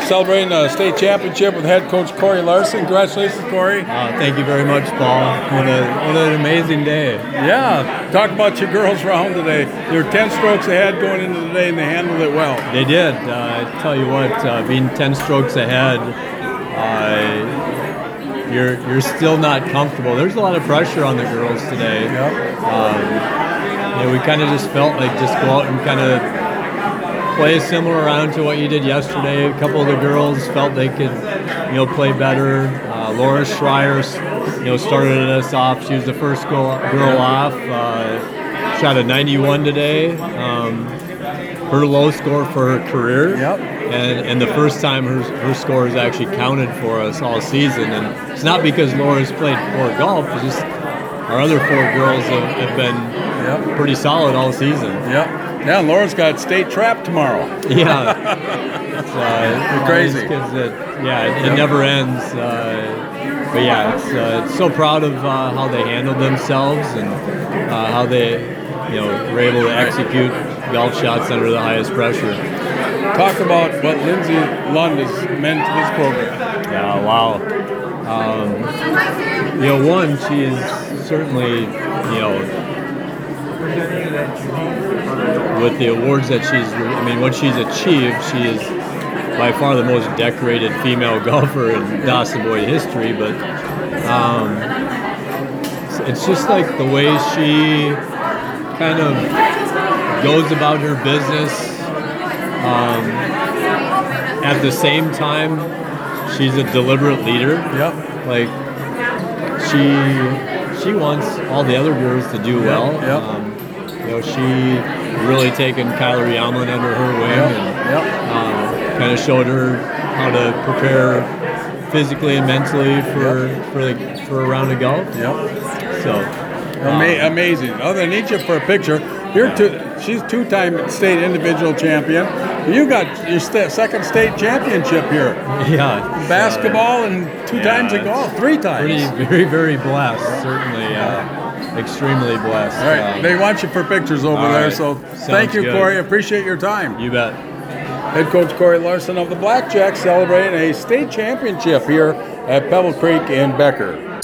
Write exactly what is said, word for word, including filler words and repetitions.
celebrating a state championship with head coach Corey Larson. Congratulations, Corey. Uh, thank you very much, Paul. What, a, what an amazing day. Yeah. Talk about your girls' round today. They were ten strokes ahead going into the day, and they handled it well. They did. Uh, I tell you what, uh, being ten strokes ahead, uh, you're you're still not comfortable. There's a lot of pressure on the girls today. Yep. Um, you know, we kind of just felt like just go out and kind of play a similar round to what you did yesterday. A couple of the girls felt they could, you know, play better. Uh, Laura Schreier, you know, started us off. She was the first girl, girl off. Uh, shot a ninety-one today. Um, her low score for her career. Yep. And, and the first time her, her score is actually counted for us all season. And it's not because Laura's played poor golf. It's just our other four girls have, have been yep. pretty solid all season. Yep. Yeah, Laura's got state trap tomorrow. Yeah. It's, uh, crazy. It, yeah, it, it never ends. Uh, but yeah, it's, uh, it's so proud of uh, how they handled themselves and uh, how they, you know, were able to execute golf shots under the highest pressure. Talk about what Lindsay Lund has meant to this program. Yeah, wow. Um, you know, one, she is certainly, you know, with the awards that she's, I mean, what she's achieved, she is by far the most decorated female golfer in Dawson Boyd history, but um, it's just like the way she kind of goes about her business. Um, at the same time, she's a deliberate leader. Yep. Like, she she wants all the other girls to do well. Yep. Um, you know, she really taken Kyler Yamlin under her wing yep. and Yep. um, kind of showed her how to prepare physically and mentally for Yep. for the, for a round of golf. Yep. So Ama- um, amazing. Other than need you for a picture. You're two, she's two-time state individual champion. You got your st- second state championship here. Yeah. Basketball and two yeah, times in golf, three times. Pretty, very, very blessed. Certainly, uh, extremely blessed. All right, Um, they want you for pictures over all there, right. so Sounds thank you, good. Corey. Appreciate your time. You bet. Head coach Corey Larson of the Blackjacks celebrating a state championship here at Pebble Creek in Becker.